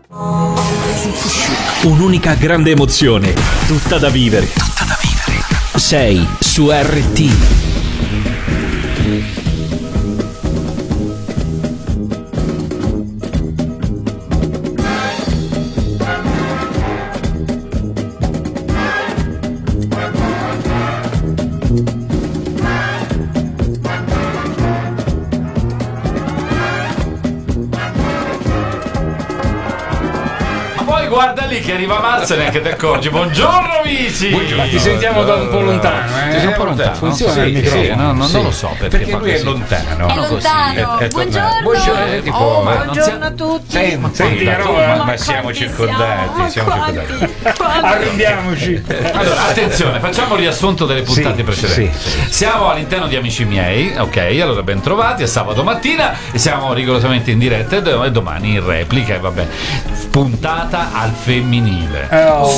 Un'unica grande emozione, tutta da vivere. Tutta da vivere. 6 su RT. Guarda lì che arriva Marzo e neanche ti accorgi. Buongiorno amici. Buongiorno. Ti sentiamo da un po' lontano, Ti sei un po' lontano. Funziona il microfono? Sì, non lo so perché lui è lontano. È lontano. Buongiorno. Buongiorno a tutti. Senti, ma siamo circondati. Arrendiamoci. Allora, attenzione, facciamo il riassunto delle puntate precedenti. Siamo all'interno di Amici miei, ok? Allora ben trovati, è sabato mattina e siamo rigorosamente in diretta e domani in replica e vabbè. Puntata al femminile.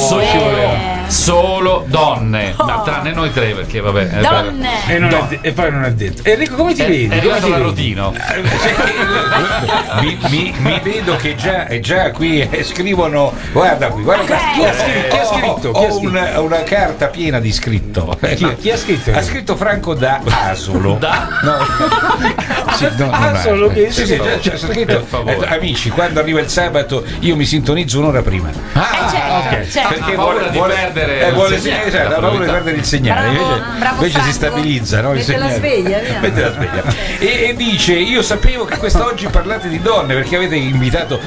Solo donne, ma tranne noi tre perché vabbè. Donne. E poi non è detto. Enrico, come ti vedi? È arrivato l'arrotino. Mi vedo che già qui scrivono. Guarda chi ha scritto? Ho una carta piena di scritto. Chi ha scritto? Ha scritto Franco da Asolo. Asolo che c'è scritto. Amici, quando arriva il sabato io mi sintonizzo un'ora prima. Certo. Perché vuole perdere ha paura di perdere il segnale. Invece si stabilizza, no? Il Mette la sveglia. E dice: io sapevo che quest'oggi parlate di donne perché avete invitato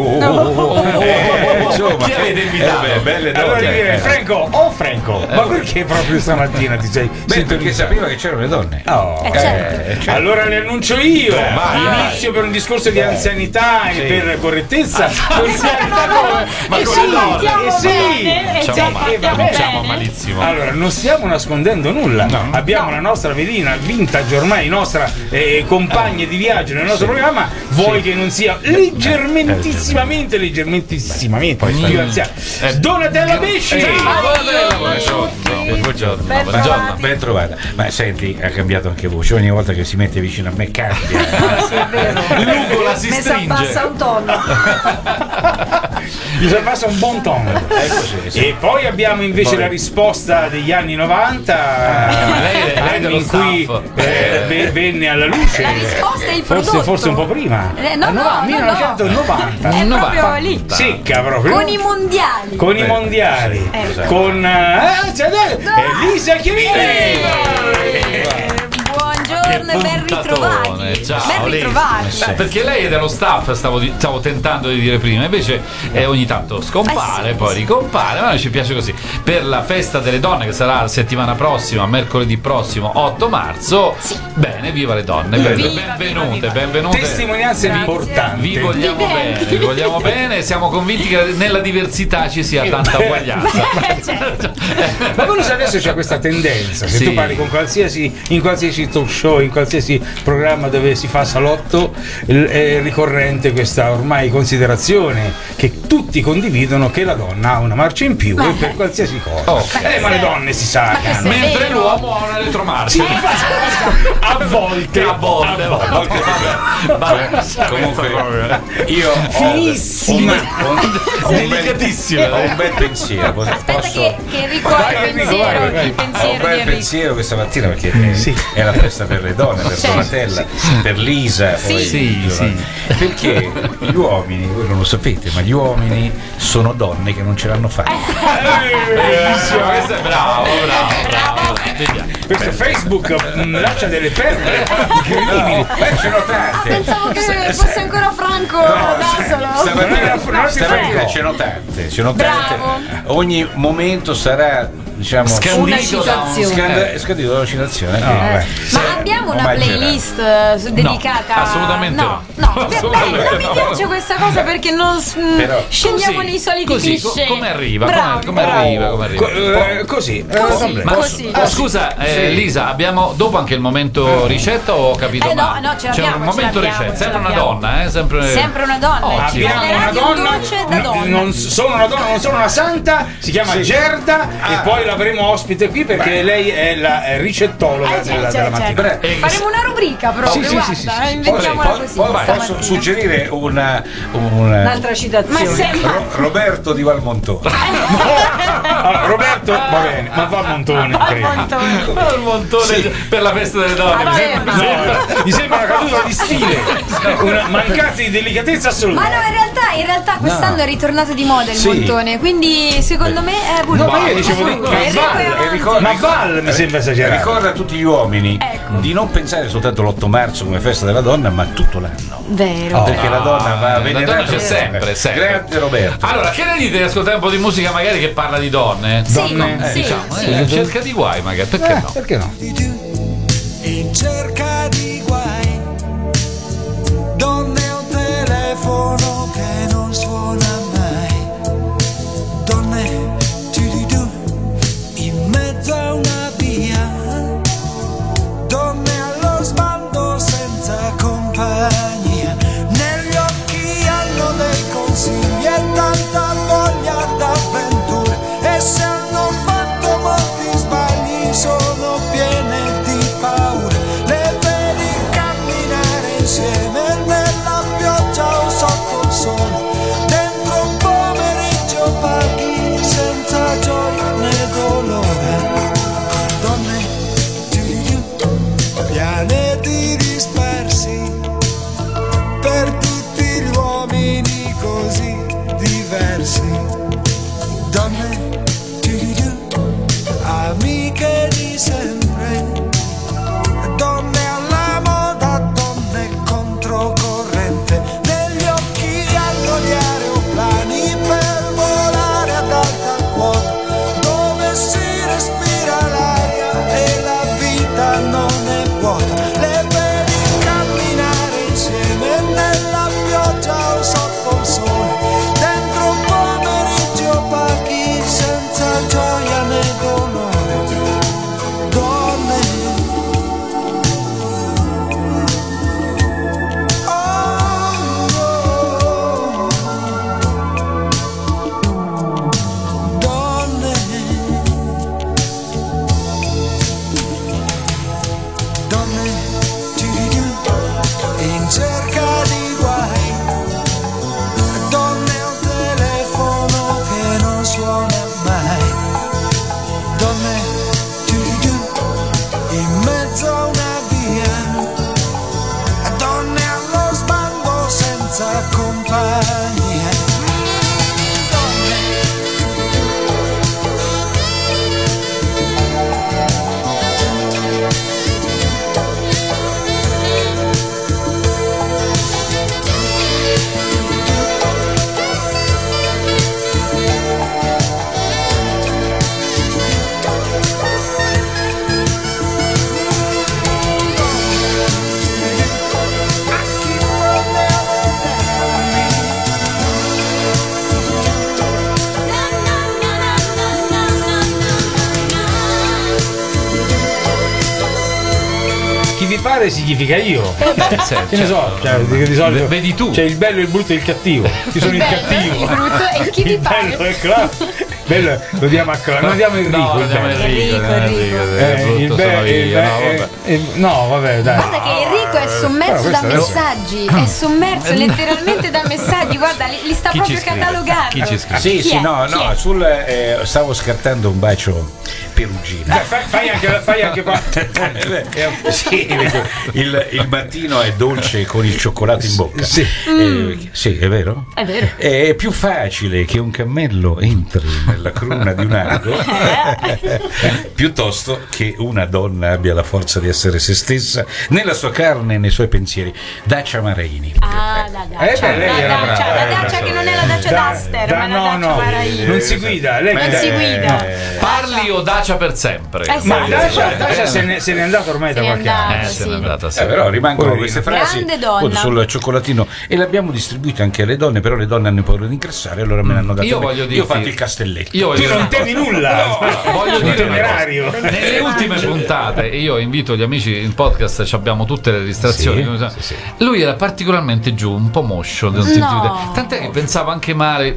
insomma, chi avete invitato? Belle allora donne. Dire, Franco, ma perché proprio stamattina ti sei perché sapeva che c'erano le donne. Certo. Allora le annuncio io. Inizio per un discorso di anzianità e per correttezza. Ma con le donne Diciamo malissimo. Allora, non stiamo nascondendo nulla. Abbiamo la nostra velina vintage, ormai nostra compagna di viaggio nel nostro programma. Vuoi che non sia leggermentissimamente più anziana? Donatella Besci. Buongiorno. Ben trovata. Ma senti, ha cambiato anche voce. Ogni volta che si mette vicino a me cambia. Sì, è vero. L'ugola si Mi stringe. abbassa un tono. Gli si abbassa un buon tono. E poi abbiamo invece la risposta degli anni 90, lei in cui venne alla luce. La risposta è il prodotto. Forse un po' prima. 1990. È proprio lì. Secca proprio. Con i mondiali. Con i mondiali. Con Lisa Chiavini. Buongiorno e ben ritrovati. Ciao, ben ritrovati. perché lei è dello staff, stavo tentando di dire prima, invece ogni tanto scompare, poi ricompare, ma a noi ci piace così. Per la festa delle donne che sarà la settimana prossima, mercoledì prossimo 8 marzo, bene, viva le donne, benvenute. Testimonianze importanti. Vi vogliamo bene, siamo convinti che nella diversità ci sia tanta uguaglianza. Ma voi lo sapete, adesso c'è questa tendenza, se tu parli con in qualsiasi talk show, in qualsiasi programma dove si fa salotto, è ricorrente questa ormai considerazione che tutti condividono che la donna ha una marcia in più per qualsiasi cosa. Ma le donne si sacano, mentre l'uomo ha una retromarcia. A volte. Comunque io finissima, delicatissima, ho un bel pensiero. Aspetta che Enrico ha il pensiero. Il pensiero ho un bel pensiero questa mattina perché è la festa per le donne, per Donatella, per Lisa. Perché gli uomini, voi non lo sapete, ma gli uomini sono donne che non ce l'hanno fatta. Bellissimo, questo è bravo. Questo Facebook lascia delle perle incredibili. Ce n'ho tante. Pensavo che fosse ancora Franco D'Asolo. Stamattina ce n'ho tante. Ogni momento sarà, diciamo, scandito da una citazione. Ma abbiamo una playlist dedicata? Assolutamente no. Non mi piace questa cosa perché non scendiamo nei soliti cliché. Come arriva? Così. Scusa, Lisa, abbiamo dopo anche il momento ricetta o ho capito male? No, ce c'è l'abbiamo. un momento ricetta, sempre una donna, sempre una donna. Abbiamo una donna, non sono una donna, non sono una santa, si chiama Gerda e poi l'avremo ospite qui perché lei è la ricettologa della mattina. Faremo una rubrica proprio, guarda, inventiamola così. Posso suggerire un'altra citazione. Roberto di Valmontone. Roberto va bene, ma va Montone. Montone per la festa delle donne. Mi sembra una caduta di stile, una mancanza di delicatezza assoluta. Ma no, in realtà quest'anno è ritornato di moda il Montone, quindi secondo me è No, ma io dicevo ma Val mi sembra esagerato. Ricorda a tutti gli uomini di non pensare soltanto l'8 marzo come festa della donna, ma tutto l'anno. Vero. Perché la donna va a la donna c'è sempre. Grazie Roberto. Allora, che ne dite di ascoltare un po' di musica magari che parla di donne? Diciamo, cerca di guai magari, perché no? Perché no? In cerca di guai, donne un telefono che non suona mai, donne in mezzo a una via, donne allo sbando senza compagnia, negli occhi hanno dei consigli e tanta voglia d'avventure, e se hanno fatto molti sbagli sono piene di paure, le vedi camminare insieme nella pioggia o sotto il sole, dentro un pomeriggio paghi senza gioia né dolore, donne pianeti dispersi per tutti gli uomini così diversi, donne amiche di sempre, donne alla moda, donne controcorrente, negli occhi hanno gli aeroplani per volare ad alta quota, dove si respira l'aria e la vita non è vuota, le vedi camminare insieme nella pioggia o sotto il sole, dentro un pomeriggio paghi senza gioia né dolore, donne in cerca di guai, donne un telefono che non suona mai, donne in mezzo a una via, donne allo sbando senza compagnia, Chi vi pare significa io. Che ne so, cioè, di solito vedi tu. c'è il bello, il brutto e il cattivo. Io sono il cattivo. Il brutto e chi ti pare. Bello è claro. Bello, lo diamo a claro. Non diamo Enrico. No, diamo No, vabbè, dai. Guarda che Enrico è sommerso da messaggi, è sommerso letteralmente da messaggi, guarda, li sta proprio catalogando. Chi ci scrive? Sì, Chi sì, è? no, Chi è? stavo scartando un bacio perugina. Fai anche Sì, il mattino è dolce con il cioccolato in bocca. Sì. Sì, è vero? È vero. È più facile che un cammello entri nella cruna di un ago piuttosto che una donna abbia la forza di essere se stessa nella sua carne e nei suoi pensieri. Dacia Maraini. Ah, la Dacia, la Dacia che non è la Dacia Duster, ma è la Dacia Maraini. Non si guida, lei Non si guida. Parli o Dacia per sempre? Ma Dacia se n'è andata ormai da qualche anno. Se n'è andata, sì. Però rimangono queste frasi Grande donna. sul cioccolatino e le abbiamo distribuite anche alle donne, però le donne hanno paura di ingrassare, allora me ne hanno dato. Io voglio Io ho fatto il castelletto. Io voglio Tu non temi nulla. voglio Un dire temerario. una cosa. Nelle ultime puntate, e io invito gli amici in podcast, abbiamo tutte le registrazioni. Lui era particolarmente giù, un po' moscio, tant'è che pensavo anche male.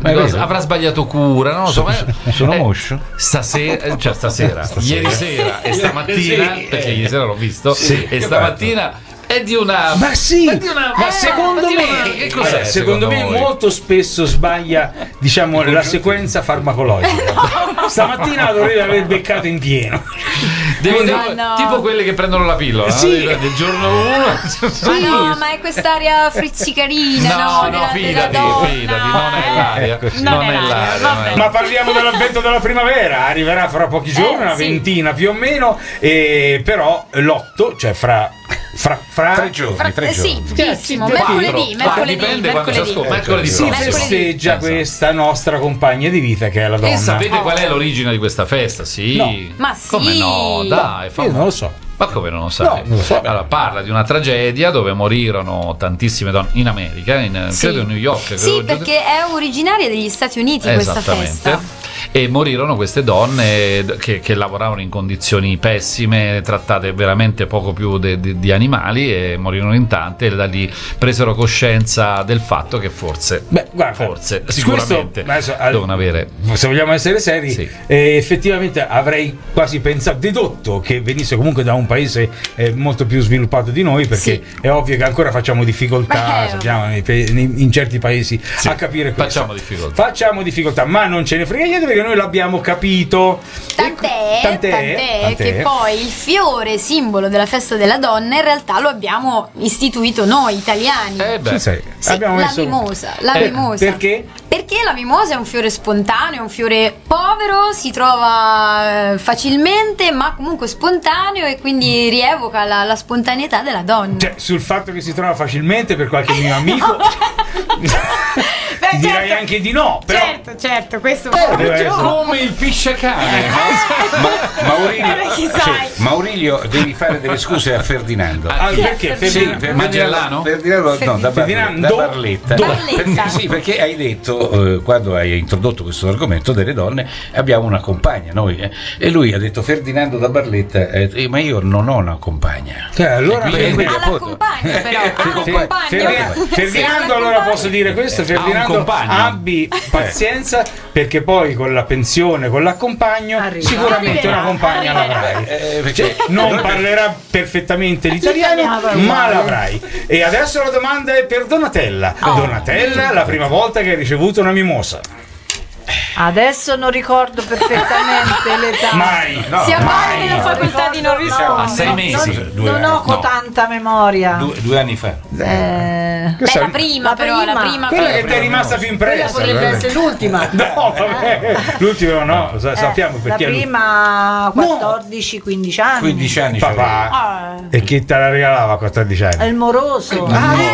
avrà sbagliato cura, non lo so. Sono moscio? Stasera, ieri sera e stamattina, perché ieri sera l'ho visto, e stamattina è di una. Ma sì, ma secondo me che cos'è? Secondo me molto spesso sbaglia, diciamo, la sequenza farmacologica. Stamattina la dovrei aver beccato in pieno. Tipo quelle che prendono la pillola, sì, no? Del giorno 1. Ma no, ma è quest'aria frizzicarina, no, fidati, non è l'aria. Non è l'aria. Ma parliamo dell'avvento della primavera, arriverà fra pochi giorni, una ventina più o meno, però l'8, cioè fra 3 giorni. Sì, pochissimo, mercoledì. Dipende quando si ascolta. Mercoledì si festeggia questa nostra compagna di vita che è la donna. E sapete qual è l'origine di questa festa? Sì. No. Ma sì. Come no? Dai, io non lo so. Ma come non lo sai? No, non lo so. Allora, parla di una tragedia dove morirono tantissime donne in America, credo in New York. Sì, perché è originaria degli Stati Uniti questa festa. E morirono queste donne che lavoravano in condizioni pessime, trattate veramente poco più di animali, e morirono in tante, e da lì presero coscienza del fatto che forse sicuramente devono avere. Se vogliamo essere seri, effettivamente avrei quasi pensato, dedotto che venisse comunque da un paese molto più sviluppato di noi, perché è ovvio che ancora facciamo difficoltà, sappiamo, in certi paesi a capire questo. Facciamo difficoltà, ma non ce ne frega niente, perché noi l'abbiamo capito. Tant'è che poi il fiore simbolo della festa della donna in realtà lo abbiamo istituito noi italiani. Abbiamo la mimosa. Perché? Perché la mimosa è un fiore spontaneo, un fiore povero, si trova facilmente, ma comunque spontaneo, e quindi rievoca la spontaneità della donna. Cioè, sul fatto che si trova facilmente, per qualche mio amico ti direi anche di no, però certo, questo come il pisciacane. Maurilio, devi fare delle scuse a Ferdinando. Perché? Magellano? Ferdinando da Barletta. Sì, perché hai detto, quando hai introdotto questo argomento delle donne, abbiamo una compagna noi, e lui ha detto Ferdinando da Barletta, ma io non ho una compagna. Allora Ferdinando, allora posso dire questo, Ferdinando, abbi pazienza, perché poi con la pensione, con l'accompagno, sicuramente una compagna l'avrai. Non parlerà perfettamente l'italiano, ma l'avrai. E adesso la domanda è per Donatella. Donatella, la prima volta che hai ricevuto una mimosa? Adesso non ricordo perfettamente l'età. Mai. Siamo nella facoltà di non rispondere. A 6 mesi. Non ho tanta memoria. 2 anni fa. La prima. Quella che ti è rimasta più impressa. Potrebbe essere l'ultima. No, vabbè. L'ultima no, sappiamo perché. La prima 14-15 anni. 15 anni. Papà. E chi te la regalava a 14 anni? Il moroso.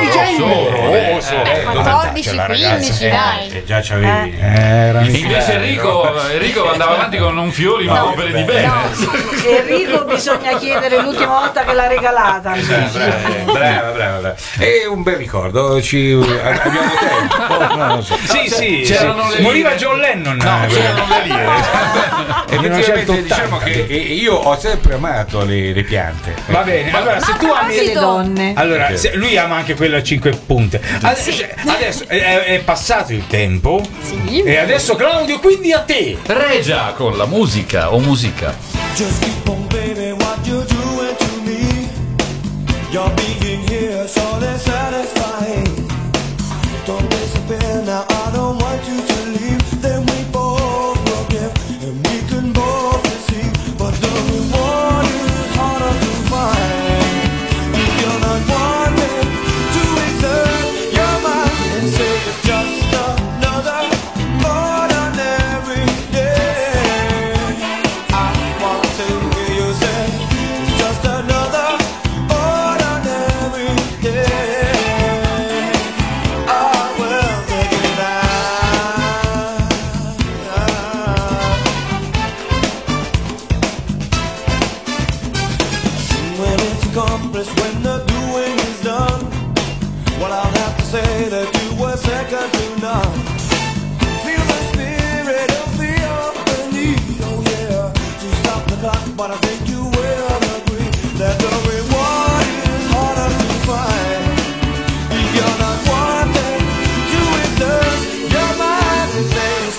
14-15, dai. Già c'avevi. Invece Enrico andava avanti con un fiore, ma opere di bene. Enrico bisogna chiedere l'ultima volta che l'ha regalata. Brava. È un bel ricordo. Abbiamo tempo. Non lo so. Sì. C'erano le moriva John Lennon. No, c'erano le lire. Effettivamente diciamo che io ho sempre amato le piante. Va bene, allora se tu ami le donne. Allora, lui ama anche quella a 5 punte. Adesso è passato il tempo. E adesso Claudio, quindi a te. Regia con la musica o musica. Just keep on, baby, what you're doing to me. Your being here so satisfying. Don't disappear now, I don't want you to leave. Then we both will give, and we can both receive. But the reward is harder to find. If you're not wanting to exert your mind and say it's just another ordinary day, I want to hear you say it's just another ordinary day. I will take it out. When it's accomplished, when the doing is done, well, I'll have to say that you were second to none. Feel the spirit and feel the need, oh yeah, to stop the clock, but I think you will agree that the reward is harder to find. If you're not wanting to exert your mind and say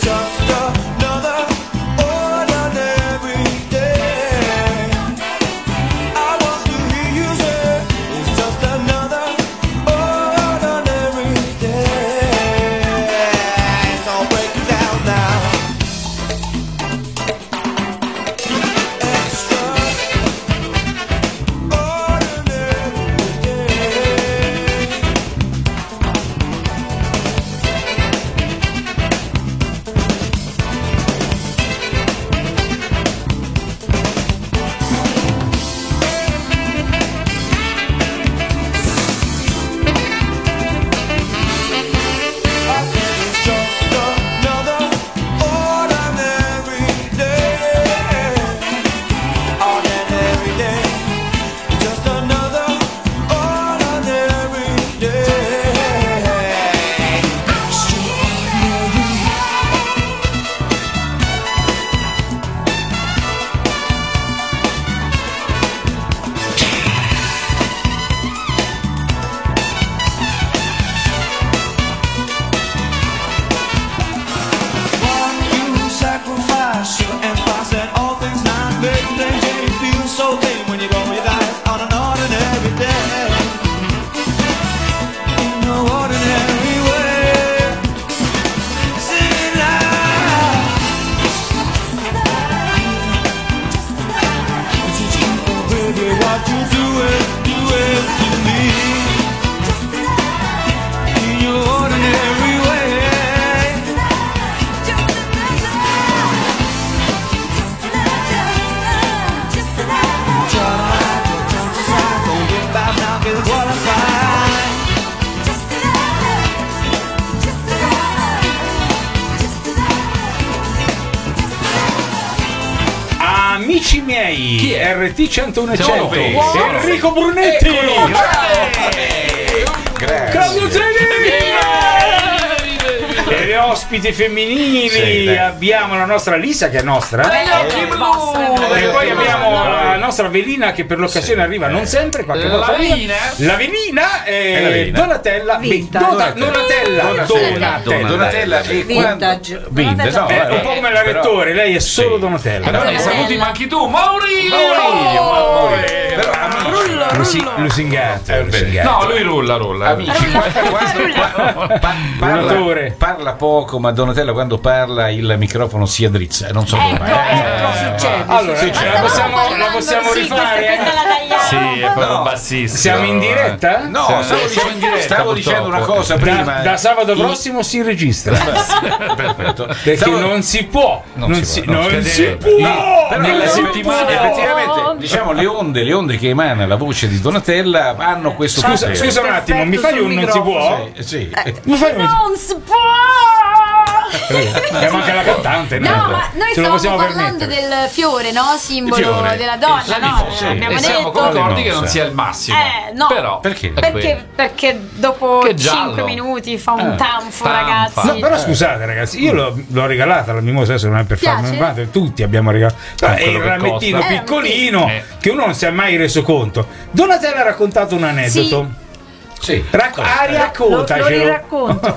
Amici miei, Chi è? RT 101 e Siamo 100, noi. Enrico Brunetti, Claudio Zeni e le ospiti femminili. Sì, dai. Abbiamo la nostra Lisa, che è nostra, e poi abbiamo la nostra Velina, che per l'occasione arriva non sempre, qualche La volta arriva. Velina? La Velina e la Velina. Donatella Donatella e Vintage. quando vintage, no, è un po' come la però- Rettore, lei è solo Sì. Donatella. Allora, i saluti ma anche tu, Maurizio! Però amici, Lusingato. No, lui rulla. amici, Donatore. parla poco, ma Donatella quando parla il microfono si addrizza, non so come. Succede. Allora, la possiamo Sì, rifare? questa la tagliamo. Sì, è proprio No. bassissimo. Siamo in diretta? No, stavo dicendo una cosa prima. Da sabato prossimo si registra. Perfetto. Perché non si può. Non si può. Però Nella nella settimana- settimana effettivamente diciamo le onde che emana la voce di Donatella hanno questo potere. Scusa un attimo, mi fai un non si può? Sì. Mi fai un Non si può! Abbiamo anche la cantante, No, ma noi ce lo possiamo stavamo parlando permettere. del fiore, no? Simbolo fiore. della donna, no? sì. Abbiamo E siamo detto. concordi che non sia il massimo. No. Però Perché? è quello. Perché dopo Che giallo. 5 minuti fa un tanfo, tanfa. ragazzi. No, però scusate ragazzi, io l'ho regalata la mimosa, adesso non è per Piace? farmi male, tutti abbiamo regalato. Però è quello il che ramettino costa. piccolino sì. che uno non si è mai reso conto. Donatella ha raccontato un aneddoto. Sì. Raccontacelo. Lo riracconto.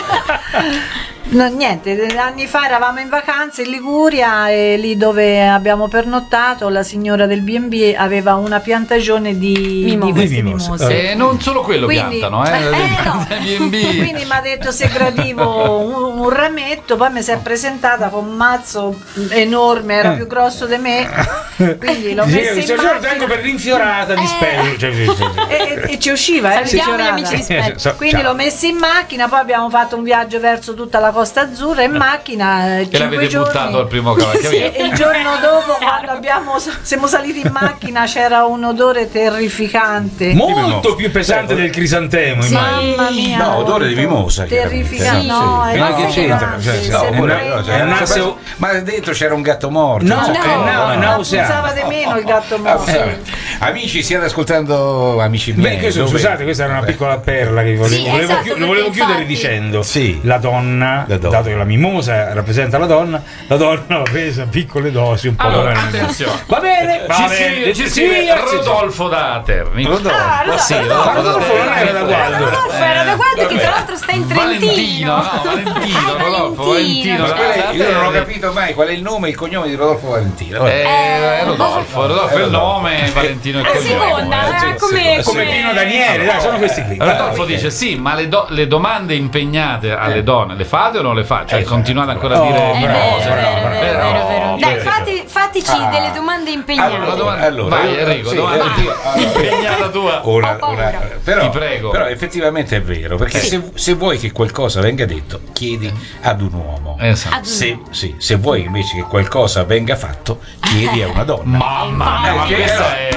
No, niente, anni fa eravamo in vacanza in Liguria e lì dove abbiamo pernottato la signora del B&B aveva una piantagione di queste mimose. E non solo quello Quindi- piantano, no. B&B. Quindi mi ha detto se gradivo un rametto, poi mi si è presentata con un mazzo enorme, era più grosso di me, quindi l'ho messo in Tengo macchina per l'infiorata di spello. e ci usciva, Salutiamo gli l'infiorata. amici di Spello. Quindi l'ho messo in macchina, poi abbiamo fatto un viaggio verso tutta la Costa Azzurra in macchina, E 5 l'avete giorni. buttato al primo cavalcavia. E il giorno dopo, quando siamo saliti in macchina, c'era un odore terrificante. Molto più pesante del crisantemo, immagino. Mamma mia, No, odore di mimosa. terrificante. chiaramente. No, Sì. è Ma che c'entra? terrificante. Cioè, Se no, prende- è un asse- Ma dentro c'era un gatto morto. No, cioè, no, Pensava nauseante. di meno il gatto morto. Amici, stiate ascoltando amici miei. Beh, questo, dove- scusate, questa era una piccola perla che volevo, Sì, volevo esatto, chi- lo volevo perché chiudere infatti- dicendo Sì. la donna, La donna. dato che la mimosa rappresenta la donna l'ha presa a piccole dosi un po'. Allora, come- attenzione. Va bene, Ci scrive Rodolfo da Terni. Rodolfo. Sì, Ma Rodolfo non era da Gualdo. Rodolfo era da Gualdo che tra l'altro sta in Trentino. Valentino, Rodolfo Valentino. Io non ho capito mai qual è il nome e il cognome di Rodolfo Valentino. Rodolfo è il nome, Valentino è il A cognome. seconda, Come Pino Daniele, dai, sono questi qui. Rodolfo dice sì, ma le domande impegnate alle donne le fate o non le fate? Cioè continuate ancora a dire Oh, bravo, cose? bravo. Dai, fateci delle domande impegnate. Vai Enrico, sì, domanda impegnata tua. Però, Ti prego. però effettivamente è vero, perché se vuoi che qualcosa venga detto, chiedi ad un uomo. Esatto. Se vuoi invece che qualcosa venga fatto, chiedi a una donna. Mamma mia, ma questa è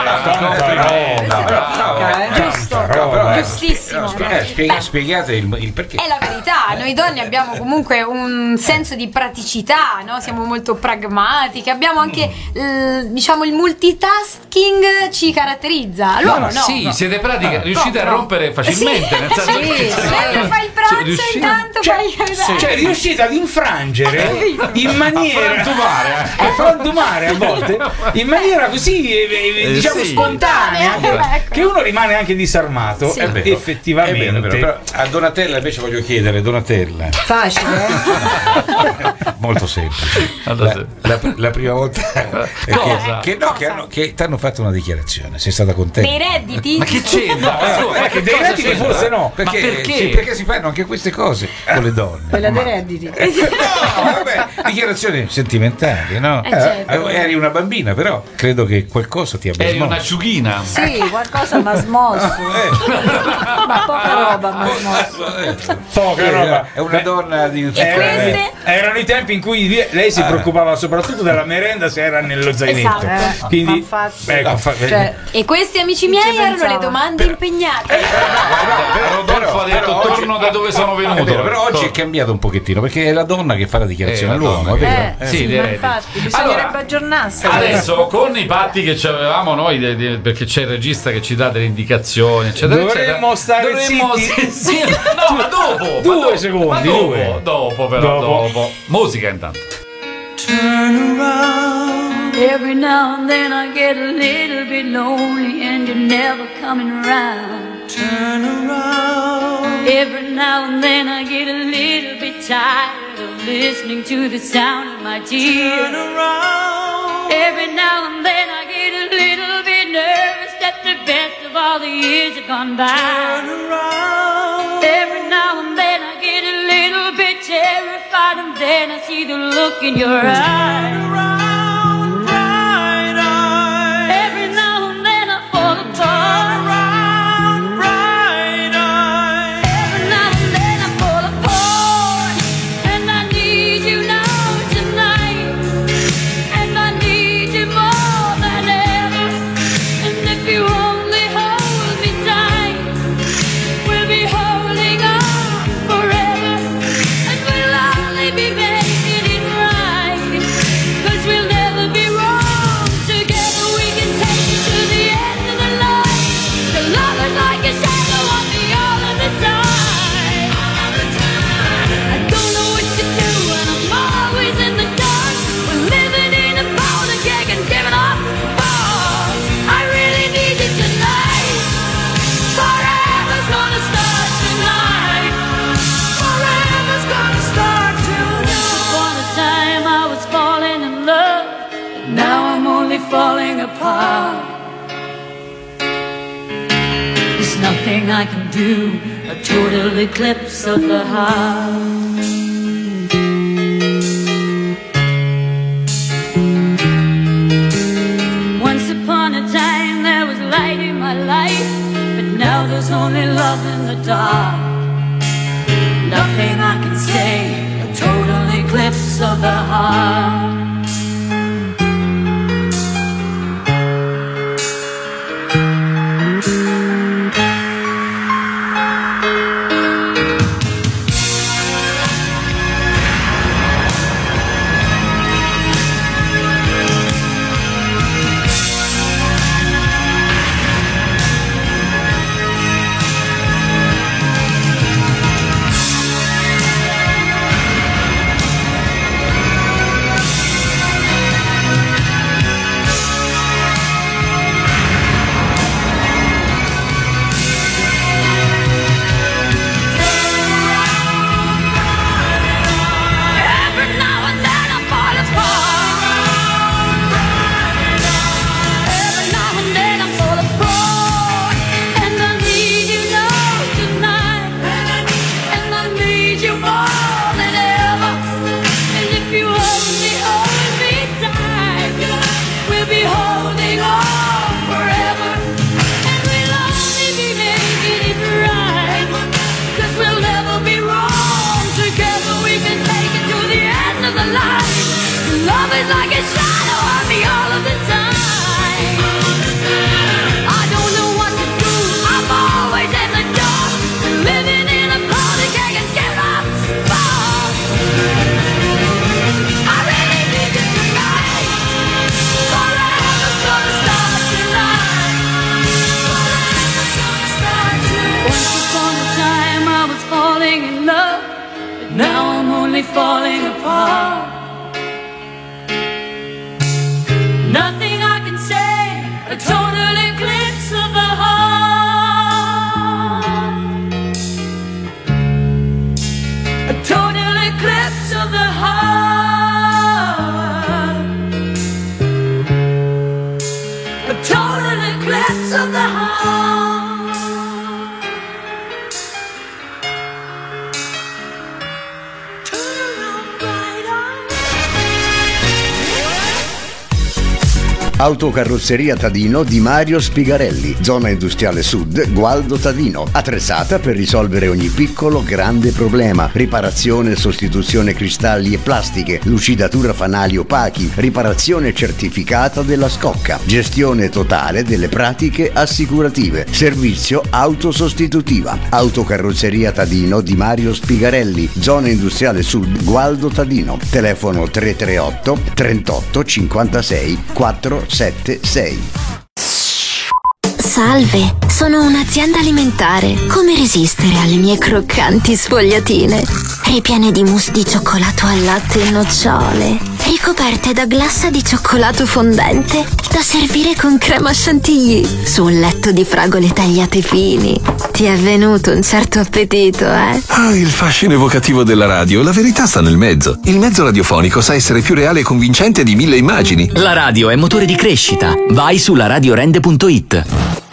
Giustissimo. Spiegate il perché. È la verità, noi donne abbiamo comunque un senso di praticità, no? Siamo molto pragmatiche, abbiamo anche diciamo il multitasking ci caratterizza. L'uomo no. Sì, siete pratiche, riuscite a rompere facilmente, nel senso che Quando fai il pranzo intanto fai Cioè, riuscite ad infrangere in maniera a frantumare a volte in maniera così diciamo sì. spontanea Ecco. che uno rimane anche disarmato. Sì. È vero, Effettivamente. è vero, però a Donatella invece voglio chiedere, Donatella, Facile, molto semplice. Allora, La prima volta Cosa? che ti hanno fatto una dichiarazione, sei stata contenta? dei redditi. ma che c'entra? Perché dei redditi forse no. Ma perché? Sì, perché si fanno anche queste cose con le donne. quella dei redditi. No, vabbè, dichiarazioni sentimentali, no? certo. Eri una bambina, però credo che qualcosa ti abbia Eri smosso. un'asciughina. Sì, qualcosa mi ha smosso. Ma poca roba mi ha smosso. Poca roba. È una donna di queste? Erano i tempi in cui lei si preoccupava soprattutto della merenda se era nello zainetto. Esatto. Quindi, E questi amici miei erano le domande impegnate. Rodolfo ha detto torno da dove sono venuto. Però oggi è cambiato un pochettino perché è la donna che fa la dichiarazione all'uomo. Sì, ma direi. infatti bisognerebbe aggiornarsi. Adesso con i patti che avevamo noi, perché c'è il regista che ci dà delle indicazioni, eccetera, dovremmo stare zitti. Sì, no, ma dopo. Due secondi, dopo. Musica intanto. Turn around. Every now and then I get a little bit lonely and you're never coming around. Turn around. Every now and then I get a little bit tired of listening to the sound of my tears. Turn around. Every now and then I get a little bit nervous that the best of all the years have gone by. Turn around. Every now and then I get a little bit terrified and then I see the look in your eyes. Turn around, bright eyes. Every now and then I fall apart. Turn around, bright eyes. Every now and then I fall apart. And I need you now tonight. And I need you more than ever. And if you only hold me tight, we'll be holding on forever. And we'll only be making it right. 'Cause we'll never be wrong. Together we can take it to the end of the line. The love is like a shadow on me all of the time. I don't know what to do and I'm always in the dark. We're living in a powder keg and giving up balls. I really need you tonight. Forever's gonna start tonight. Forever's gonna start tonight. Upon a time I was falling in love, but now I'm only falling apart. There's nothing I can do, a total eclipse of the heart. Once upon a time there was light in my life, but now there's only love in the dark. Nothing I can say, a total eclipse of the heart. Every now and then I fall apart. Every now and then I fall apart. And I need you now tonight. And I need you more than ever. And if you only hold me tight, we'll be holding on forever. And we'll only be making it right. 'Cause we'll never be wrong. Together we can take it to the end of the line. Love is like a shadow on me all of the time. I don't know what to do, I'm always in the dark. Living in a powder keg and giving up sparks. I really need you tonight. Forever's gonna start tonight. Forever's gonna start tonight. Once upon a time I was falling in love, but now I'm only falling apart. Nothing I can say, a total eclipse of the heart. A total eclipse of the heart. A total eclipse of the heart. Turn around, bright eyes. Autocarrozzeria Tadino di Mario Spigarelli, zona industriale sud, Gualdo Tadino. Attrezzata per risolvere ogni piccolo grande problema. Riparazione e sostituzione cristalli e plastiche, lucidatura fanali opachi, riparazione certificata della scocca, gestione totale delle pratiche assicurative, servizio autosostitutiva. Autocarrozzeria Tadino di Mario Spigarelli, zona industriale sud, Gualdo Tadino. Telefono 338 38 56 476. Salve, sono un'azienda alimentare. Come resistere alle mie croccanti sfogliatine? Ripiene di mousse di cioccolato al latte e nocciole, ricoperte da glassa di cioccolato fondente, da servire con crema chantilly, su un letto di fragole tagliate fini. Ti è venuto un certo appetito, eh? Ah, il fascino evocativo della radio. La verità sta nel mezzo. Il mezzo radiofonico sa essere più reale e convincente di 1000 immagini. La radio è motore di crescita. Vai su laradiorende.it.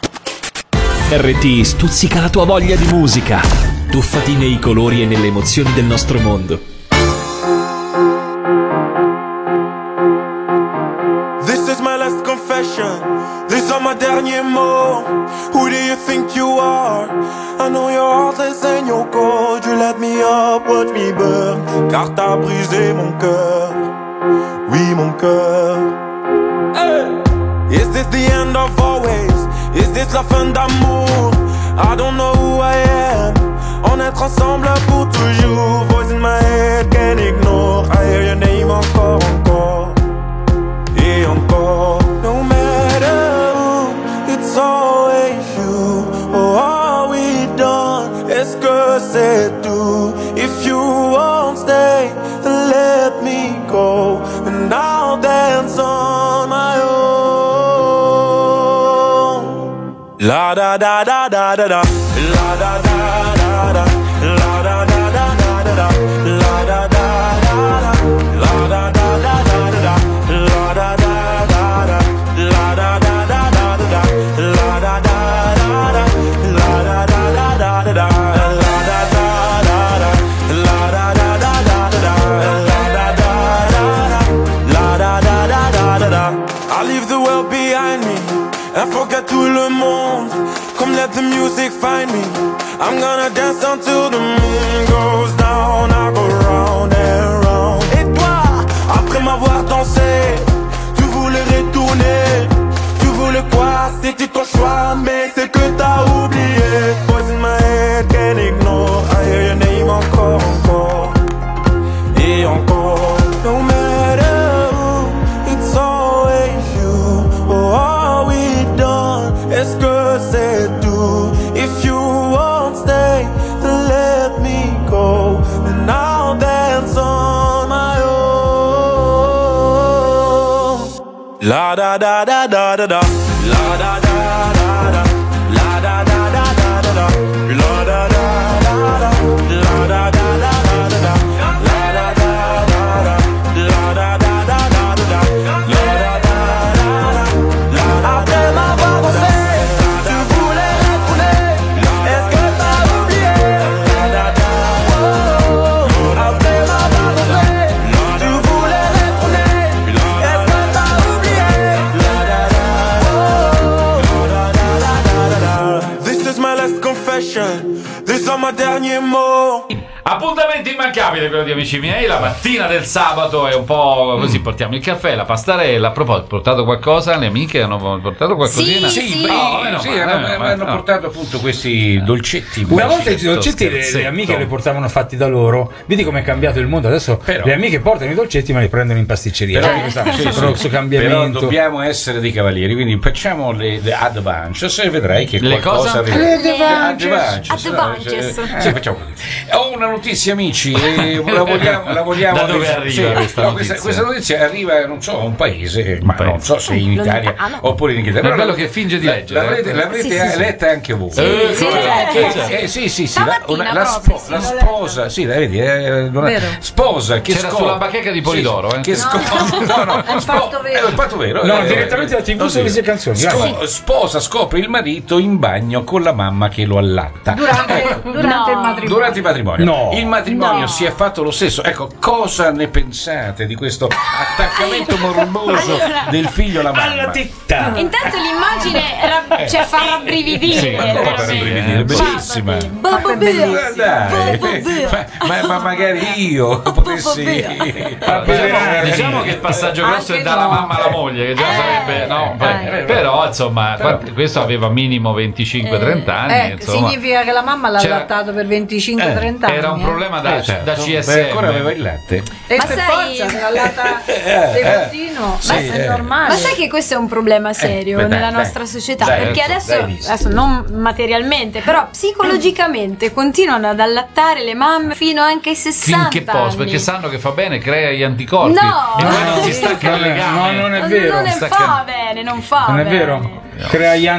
RT stuzzica la tua voglia di musica. Tuffati nei colori e nelle emozioni del nostro mondo. This is my last confession. These are my derniers mots. Who do you think you are? I know you're heartless and you're cold. You let me up, watch me burn. Car t'as brisé mon cœur. Oui, mon cœur. Hey! Is this the end of always? Is this la fin d'amour? I don't know who I am. On être ensemble pour toujours. Voice in my head, can't ignore. I hear your name encore, encore. Et encore. No matter who, it's always you. Oh, are we done? Est-ce que c'est tout? If you won't stay, then let me go. And I'll dance on my own. La da da da da da da. La da da da da. La da da da da da. La da da da da. La da da da da da. La da da da da. La da da da da da. La da da da da. La da da da da da. La da da da da. La da da da da da. La da da da da. I leave the world behind me and forget tout le monde. Come let the music find me. I'm gonna dance until the moon goes down. I go round and round. Et toi, après m'avoir dansé, tu voulais retourner. Tu voulais quoi? C'était ton choix, mais c'est que t'as oublié. Voice in my head, can't ignore. I hear your name encore, encore. Et encore. No matter who, it's always you. Oh, are we done? Est-ce que c'est tout? If you won't stay, then let me go. And I'll dance on my own. La da da da da da da. La da da da da. La da da da da da da. La da da da da. La da da da da da. La da da da da. La da da da da da. La da da da da. Après m'avoir dansé, tu voulais retourner. Est-ce que t'as oublié? Après m'avoir dansé, tu voulais retourner. Est-ce que t'as oublié? This is my last confession. These are my derniers mots. Appuntamento immancabile quello di Amici miei. La mattina del sabato è un po' così, portiamo il caffè, la pastarella. A proposito, portato qualcosa? Le amiche hanno portato qualcosina? Sì, hanno hanno portato appunto questi dolcetti. Una volta i dolcetti le amiche le portavano fatti da loro. Vedi com'è cambiato il mondo adesso. Però, le amiche portano i dolcetti ma li prendono in pasticceria. Questo cambiamento. Però dobbiamo essere dei cavalieri, quindi facciamo le advances e vedrai che le qualcosa cosa? Advances. Sì, facciamo così. Ho una notizia, amici, e la vogliamo da dove arriva questa notizia? Questa notizia arriva, non so, a un paese, ma non so se in Italia oppure in Inghilterra. È bello che finge di leggere. L'avrete letta anche voi. Sì, la sposa, sì, vedi, sposa che c'era sulla bacheca di Polidoro, È un fatto vero. È un fatto vero. No, direttamente da TV sulle mie canzoni. Sposa scopre il marito in bagno con la mamma che lo allatta. Durante il matrimonio. Durante il matrimonio. No. Il matrimonio si è fatto lo stesso. Ecco, cosa ne pensate di questo attaccamento morboso del figlio alla mamma? Alla tetta. Intanto l'immagine fa rabbrividire. Sì, fa rabbrividire, bellissima. Ma magari io potessi. Diciamo che il passaggio grosso è dalla mamma alla moglie, che già sarebbe. No, però insomma, questo aveva minimo 25-30 anni. Significa che la mamma l'ha allattato per 25-30 anni. Era un problema da CSM. Ancora aveva il latte. E per forza se l'allata di continuo, è normale. Ma sai che questo è un problema serio nella nostra società? Perché adesso non materialmente, però psicologicamente continuano ad allattare le mamme fino anche ai 60 Finché posso, perché sanno che fa bene, crea gli anticorpi. No, e poi non si stacca il legame. No, non è vero. Non fa bene, non fa Non è bene. vero. Crea gli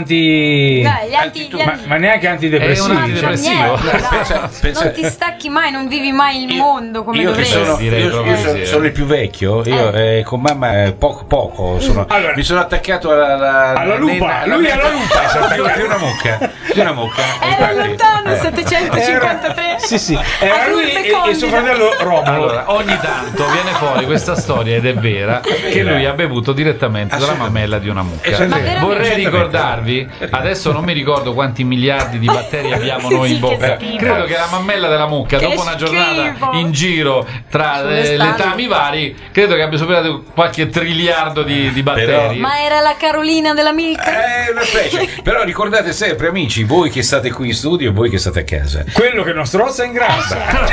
ma neanche antidepressivi. È un antidepressivo. Non ti stacchi mai, non vivi mai il mondo come dovresti. Io sono il più vecchio. Io con mamma poco mi sono attaccato alla lupa. Lui alla lupa si è attaccato di una mucca. Era lontano 753. Sì. Era lui e suo fratello Romolo. Allora, ogni tanto viene fuori questa storia, ed è vera, che lui ha bevuto direttamente dalla mammella di una mucca. Vorrei ricordarvi, adesso non mi ricordo quanti miliardi di batteri abbiamo noi in bocca. Credo che la mammella della mucca, dopo una giornata in giro tra le tami vari, credo che abbia superato qualche triliardo di batteri. Ma era la Carolina della Milka? Una specie. Però ricordate sempre, amici, voi che state qui in studio e voi che state a casa, quello che non strozza ingrassa.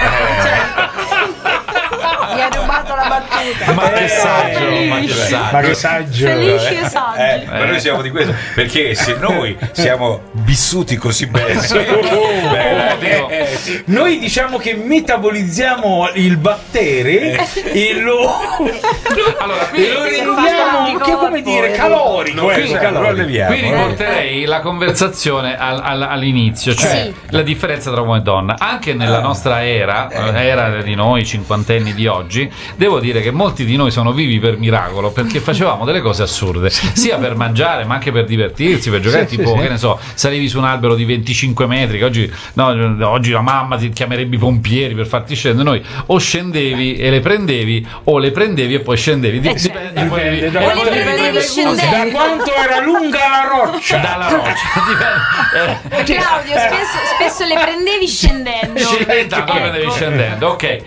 Mi ha rubato la battuta. Ma che saggio. Felici e saggi. Ma noi siamo di questo, perché se noi siamo vissuti così bene, noi diciamo che metabolizziamo il battere e lo rendiamo, che come dire, calorico. Qui riporterei la conversazione all'inizio, cioè la differenza tra uomo e donna. Anche nella nostra era di noi cinquantenni di oggi, devo dire che molti di noi sono vivi per miracolo, perché facevamo delle cose assurde, sia per mangiare ma anche per divertirsi, per giocare, che ne so, salivi su un albero di 25 metri, che oggi la mamma ti chiamerebbe i pompieri per farti scendere. Noi o scendevi e le prendevi, o le prendevi e poi scendevi. Dipende da quanto era lunga la roccia. Dalla roccia. Claudio, spesso le prendevi scendendo. Ok.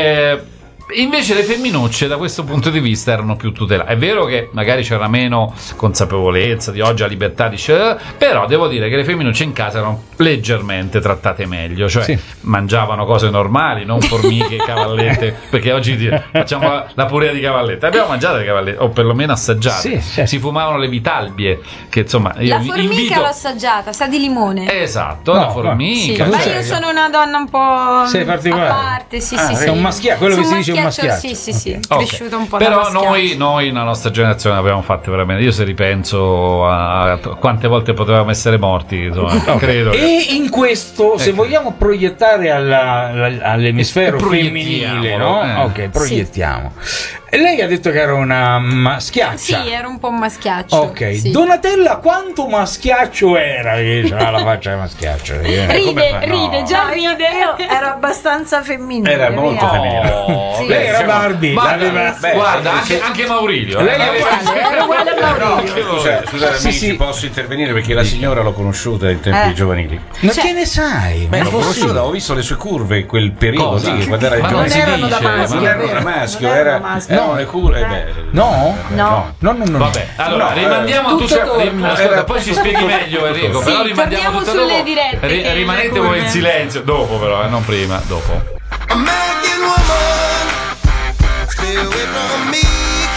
Invece le femminucce da questo punto di vista erano più tutelate. È vero che magari c'era meno consapevolezza di oggi, la libertà di però devo dire che le femminucce in casa erano leggermente trattate meglio, cioè mangiavano cose normali, non formiche, cavallette, perché oggi facciamo la purea di cavallette. Abbiamo mangiato le cavallette, o perlomeno assaggiate. Si fumavano le vitalbie, che insomma la formica l'ho assaggiata, sa di limone. Esatto, la formica. Ma io sono una donna un po' a parte, sì. È un maschiato, quello che si dice un maschiato. Sì, cresciuto un po'. Però noi nella nostra generazione abbiamo fatto veramente. Io se ripenso a quante volte potevamo essere morti, insomma, credo. E in questo, se vogliamo proiettare all'emisfero femminile, no? Ok, proiettiamo. E lei ha detto che era una maschiaccia. Sì, era un po' maschiaccio. Ok, Donatella quanto maschiaccio era? Che c'ha la faccia di maschiaccio. Ride, già ride. Io ero abbastanza femminile. Era molto femminile. Lei era Barbie. Guarda, anche Maurilio. Lei era uguale a Maurilio. Scusate, amici, posso intervenire perché la signora l'ho conosciuta in tempi giovanili. Ma che ne sai? L'ho conosciuta, ho visto le sue curve in quel periodo lì, quando era giovane. Non erano da maschio. Non erano da maschio, era le cure. No. Vabbè, allora rimandiamo tutto. Ascolta, poi ci spieghi meglio, Enrico. Però rimandiamo tutto sulle dopo. dirette. Rimanete voi in silenzio. Dopo, però, non prima. Dopo. American woman, stay away from me.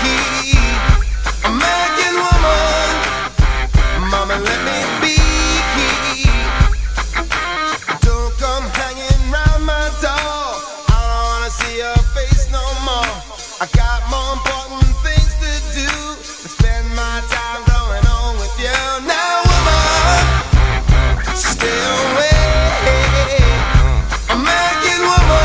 American woman, mama, let me be. Don't come hanging round my door. I don't wanna see your face no more. I got more important things to do than spend my time going on with you. Now, woman, stay away. American woman.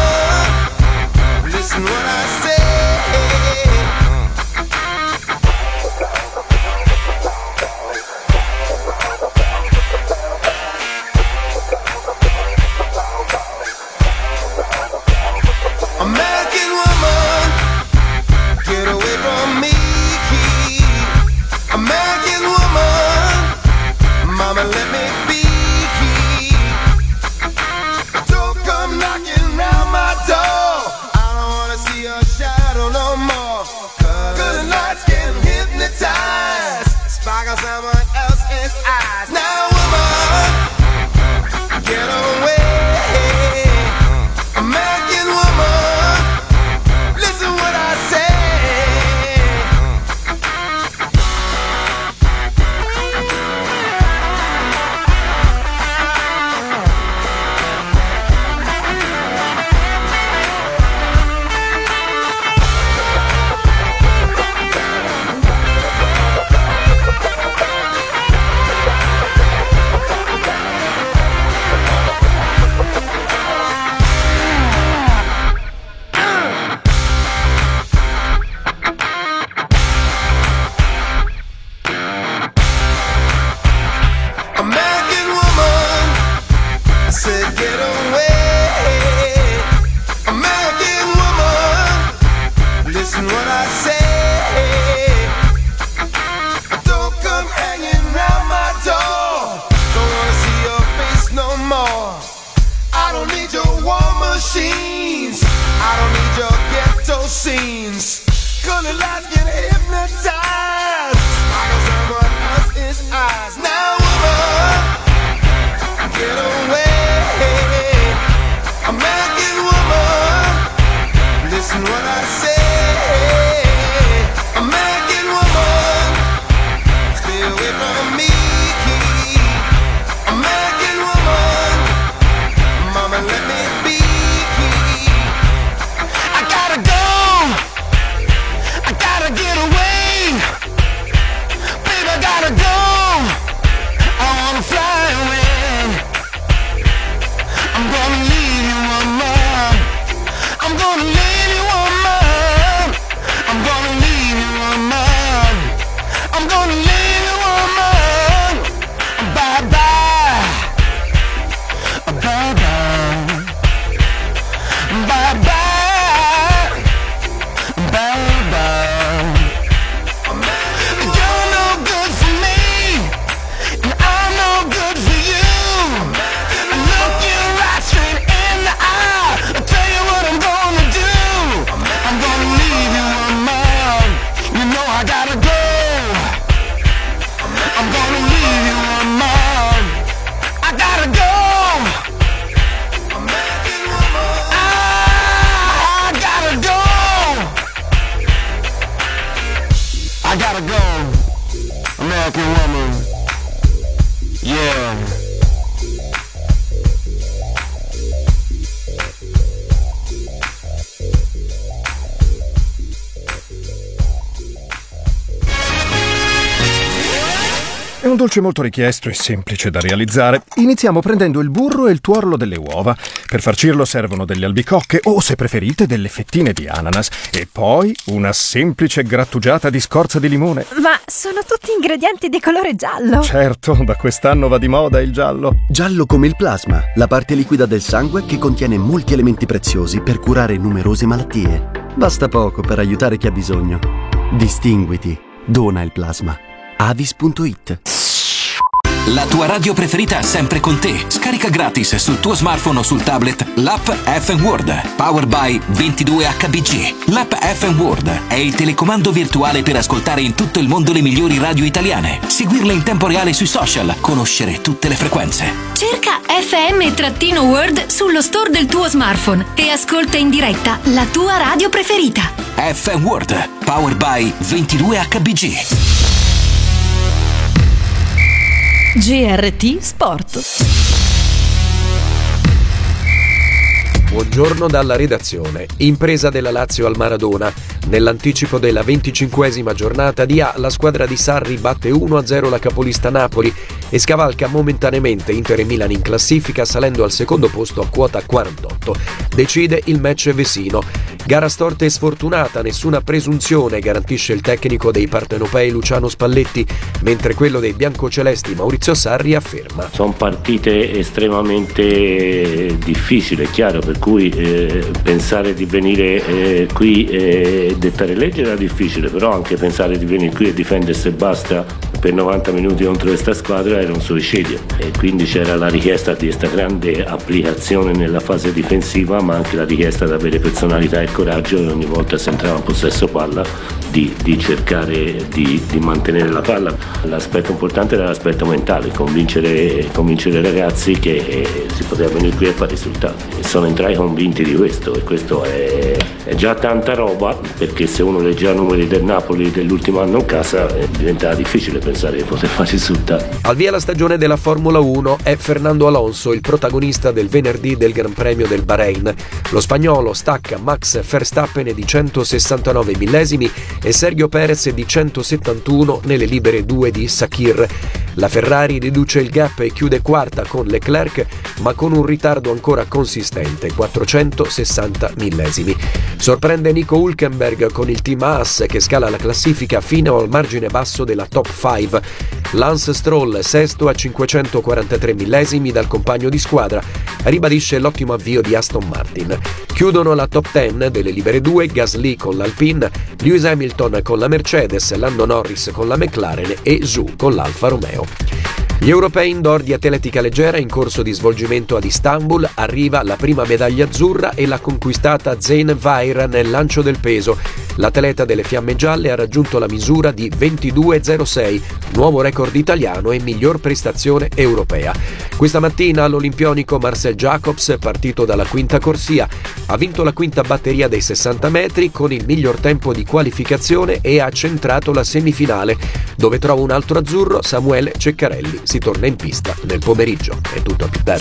shadow no more. Good nights can hypnotize, sparkle someone else's eyes. Now woman, get away. American woman, listen what I say. American woman, I said get away. American woman, listen what I say. Don't come hanging round my door. Don't wanna see your face no more. I don't need your war machines. I don't need your ghetto scenes. Color lights can hypnotize. Sparkle someone else's eyes. Now woman, get away. American woman, listen what I say. American woman, stay away from me. American woman, mama let me be. I gotta go, I gotta get away. Baby, I gotta go, I wanna fly away. I'm gonna leave you, woman. I'm gonna leave you, woman. I'm gonna leave you, woman. I'm gonna leave you, woman. Bye bye. Bye bye. Bye bye. Bye bye. You're no good for me, and I'm no good for you. I look you right straight in the eye. I'll tell you what I'm gonna do. I'm gonna leave you, woman. You know I gotta go. I'm gonna leave you, woman. I gotta go. I gotta go. I gotta go. American woman. Yeah. È un dolce molto richiesto e semplice da realizzare. Iniziamo prendendo il burro e il tuorlo delle uova. Per farcirlo servono delle albicocche o, se preferite, delle fettine di ananas. E poi una semplice grattugiata di scorza di limone. Ma sono tutti ingredienti di colore giallo. Certo, da quest'anno va di moda il giallo. Giallo come il plasma, la parte liquida del sangue che contiene molti elementi preziosi per curare numerose malattie. Basta poco per aiutare chi ha bisogno. Distinguiti. Dona il plasma. Avis.it. La tua radio preferita è sempre con te. Scarica gratis sul tuo smartphone o sul tablet l'app FM World, powered by 22HBG. L'app FM World è il telecomando virtuale per ascoltare in tutto il mondo le migliori radio italiane, seguirle in tempo reale sui social, conoscere tutte le frequenze. Cerca FM-World sullo store del tuo smartphone e ascolta in diretta la tua radio preferita. FM World, powered by 22HBG. GRT Sport. Buongiorno dalla redazione. Impresa della Lazio al Maradona. Nell'anticipo della 25esima giornata di A, la squadra di Sarri batte 1-0 la capolista Napoli e scavalca momentaneamente Inter e Milan in classifica, salendo al secondo posto a quota 48. Decide il match vesino. Gara storta e sfortunata, nessuna presunzione, garantisce il tecnico dei partenopei Luciano Spalletti, mentre quello dei biancocelesti Maurizio Sarri afferma: sono partite estremamente difficili, è chiaro, per cui pensare di venire qui e dettare legge era difficile, però anche pensare di venire qui e difendersi e basta per 90 minuti contro questa squadra era un suicidio, e quindi c'era la richiesta di questa grande applicazione nella fase difensiva, ma anche la richiesta di avere personalità e coraggio, e ogni volta si entrava in possesso palla di cercare di mantenere la palla. L'aspetto importante era l'aspetto mentale, convincere i ragazzi che si poteva venire qui e fare risultati, e sono entrati convinti di questo, e questo è già tanta roba, perché se uno leggeva i numeri del Napoli dell'ultimo anno in casa diventava difficile pensare di poter fare risultati. Al via la stagione della Formula 1 è Fernando Alonso il protagonista del venerdì del Gran Premio del Bahrain. Lo spagnolo stacca Max Verstappen di 169 millesimi e Sergio Perez di 171 nelle libere 2 di Sakir. La Ferrari riduce il gap e chiude quarta con Leclerc, ma con un ritardo ancora consistente, 460 millesimi. Sorprende Nico Hülkenberg con il team Haas che scala la classifica fino al margine basso della top 5. Lance Stroll, sesto a 543 millesimi dal compagno di squadra, ribadisce l'ottimo avvio di Aston Martin. Chiudono la top 10 delle libere 2 Gasly con l'Alpine, Lewis Hamilton con la Mercedes, Lando Norris con la McLaren e Zhou con l'Alfa Romeo. Gli europei indoor di atletica leggera in corso di svolgimento ad Istanbul, arriva la prima medaglia azzurra e l'ha conquistata Zeyn Vair nel lancio del peso. L'atleta delle Fiamme Gialle ha raggiunto la misura di 22,06, nuovo record italiano e miglior prestazione europea. Questa mattina all'Olimpionico Marcel Jacobs, partito dalla quinta corsia, ha vinto la quinta batteria dei 60 metri con il miglior tempo di qualificazione e ha centrato la semifinale, dove trova un altro azzurro, Samuele Ceccarelli. Si torna in pista nel pomeriggio. È tutto, a più tardi.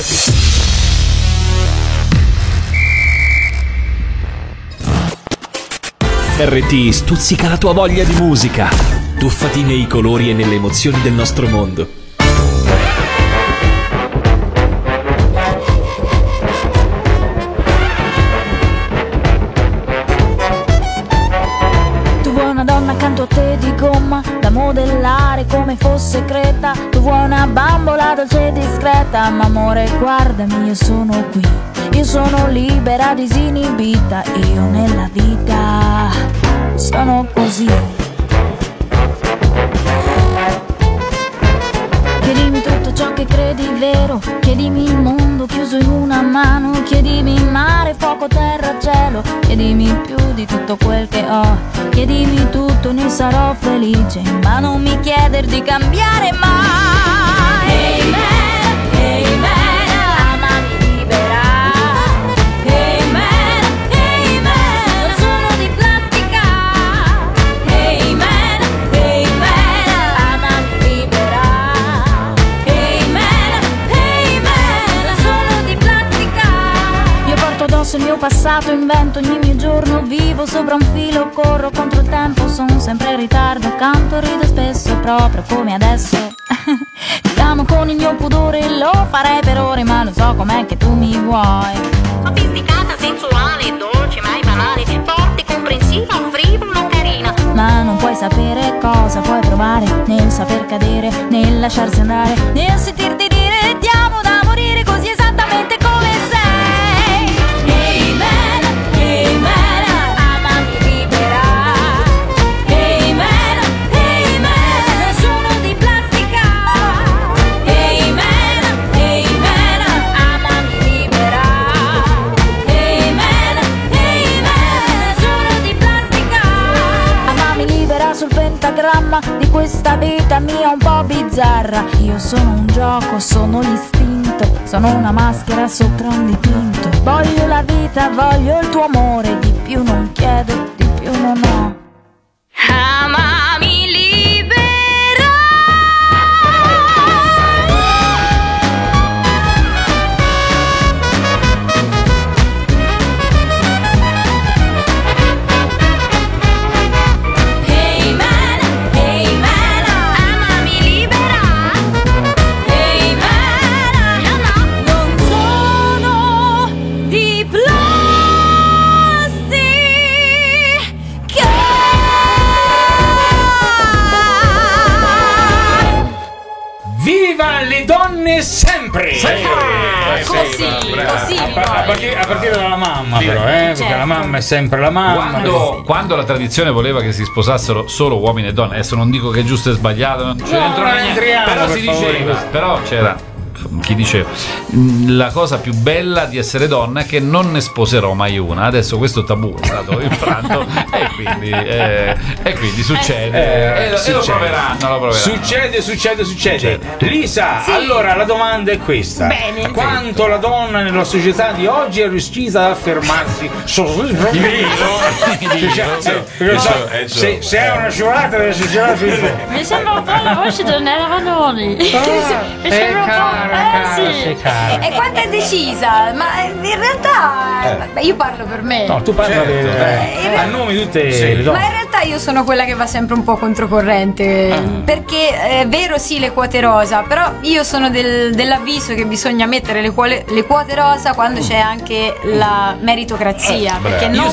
RT stuzzica la tua voglia di musica. Tuffati nei colori e nelle emozioni del nostro mondo. Tu vuoi una donna accanto a te di gomma, da modellare come fosse Creta. Tu vuoi una bambola dolce e discreta, ma amore guardami, io sono qui. Io sono libera, disinibita, io nella vita sono così. Chiedimi tutto ciò che credi vero, chiedimi il mondo chiuso in una mano, chiedimi mare, fuoco, terra, cielo, chiedimi più di tutto quel che ho, chiedimi tutto, ne sarò felice, ma non mi chieder di cambiare mai. Hey man, hey man, amami libera. Hey man, non sono di plastica. Hey man, amami libera. Hey man, non sono di plastica. Io porto addosso il mio passato, invento ogni mio giorno, vivo sopra un filo, corro contro il tempo, sono sempre in ritardo, canto, rido spesso, proprio come adesso. Ti amo con il mio pudore, lo farei per ore, ma lo so com'è che tu mi vuoi. Sofisticata, sensuale, dolce, mai banale, forte, comprensiva, frivola, carina. Ma non puoi sapere cosa puoi provare, nel saper cadere, nel lasciarsi andare, nel sentirti dire ti amo da morire così esattamente come sei. Hey man, amami libera. Hey man, non sono di plastica. Hey man, amami libera. Hey man, sono di plastica. Amami libera sul pentagramma di questa vita mia un po' bizzarra. Io sono un gioco, sono l'istinto, sono una maschera sopra un dipinto. Voglio la vita, voglio il tuo amore, di più non chiedo, di più non ho. Amami libera. Hey man, amami libera. Hey man, non sono di Viva le donne sempre! A partire dalla mamma, però, perché la mamma è sempre la mamma. Quando la tradizione voleva che si sposassero solo uomini e donne, adesso non dico che è giusto e sbagliato, non ce ne entrò niente, però si diceva, però c'era chi diceva la cosa più bella di essere donna è che non ne sposerò mai una. Adesso questo tabù è stato infranto e quindi succede, e lo proveranno. Succede. Lisa, allora la domanda è questa: bene, quanto la donna nella società di oggi è riuscita ad affermarsi? Se è una scivolata deve succedere. Mi sembra un po' la voce del Nella Vanoni. Mi sembra un po'. Sì. E quanto è decisa? Ma in realtà io parlo per me. No, tu parli a nome di tutte le donne. Ma in realtà io sono quella che va sempre un po' controcorrente, perché è vero sì le quote rosa, però io sono dell'avviso che bisogna mettere le quote rosa quando c'è anche la meritocrazia, perché non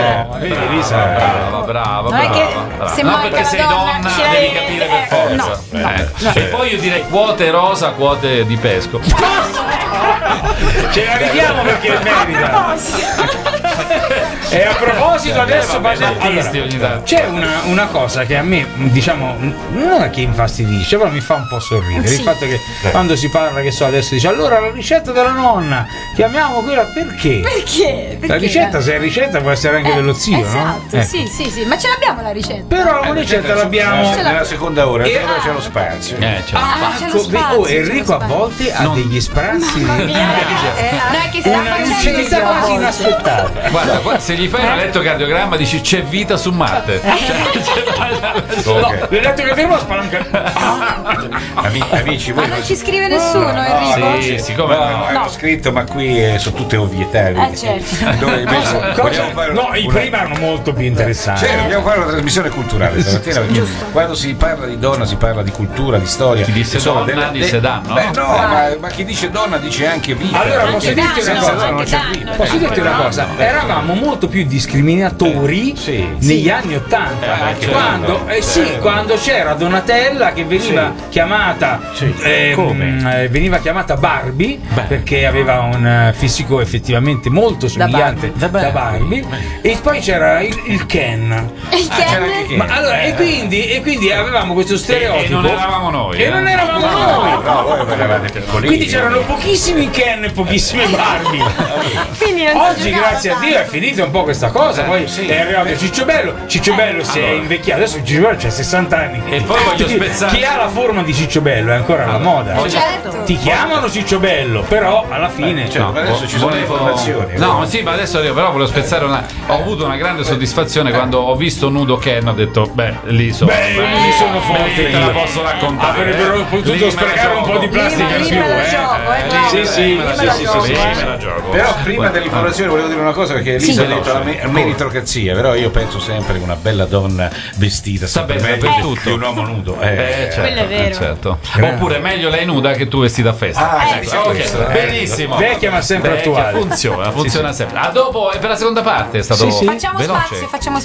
brava. Non è che se no, manca perché la sei donna devi capire per forza. No. E poi io direi quote rosa, quote di pesco. Ce la vediamo perché merita. E a proposito adesso c'è una cosa che a me, diciamo, non è che infastidisce, però mi fa un po' sorridere, il fatto che quando si parla, che so, adesso dice allora la ricetta della nonna chiamiamo quella, perché? La ricetta, se è ricetta, può essere anche dello zio, esatto, no? Sì, ma ce l'abbiamo la ricetta. Però la ricetta l'abbiamo nella seconda ora, però c'è lo spazio. c'è lo spazio. Enrico a volte ha degli sprazzi No, è che sta lucidità quasi inaspettata. Guarda, se gli fai un elettrocardiogramma dici c'è vita su Marte. L'elettrocardiogramma spalanca. Amici, voi non ci scrive nessuno, Enrico? Sì, siccome hanno scritto, ma qui sono tutte ovvietà. Certo. Dove invece i primi erano molto più interessanti. Dobbiamo fare una trasmissione culturale stamattina, perché quando si parla di donna si parla di cultura, di storia. Chi disse donna dice danno. Ma chi dice donna dice anche vita. Allora posso dirti una cosa, eravamo molto più discriminatori negli anni '80, quando c'era Donatella che veniva chiamata Barbie, perché aveva un fisico effettivamente molto somigliante da Barbie, e poi c'era il Ken. E quindi avevamo questo stereotipo. E non eravamo noi. Quindi c'erano pochissimi Ken e pochissime Barbie. Oggi, grazie a Dio, è finita un po' questa cosa. Poi è arrivato Ciccio Bello si è invecchiato. Adesso Ciccio Bello c'ha 60 anni. E poi voglio spezzare. Chi ha la forma di Ciccio Bello è ancora alla moda. Ti chiamano Ciccio Bello, però alla fine adesso ci sono le informazioni. No, sì, ma adesso però volevo spezzare ho avuto una grande soddisfazione quando ho visto nudo Ken, ho detto lì sono forte, te la posso raccontare. Avrebbero potuto sprecare un po' di plastica in più, Però prima dell'informazione volevo dire una cosa, perché Elisa ha detto la meritocrazia, però io penso sempre che una bella donna vestita sta bene per tutto di un uomo nudo. Quello è vero. Certo. Oppure meglio lei nuda che tu vestita a festa. Benissimo. Vecchia ma sempre attuale. Funziona sempre. A dopo, e per la seconda parte è stato facciamo veloce. spazio, facciamo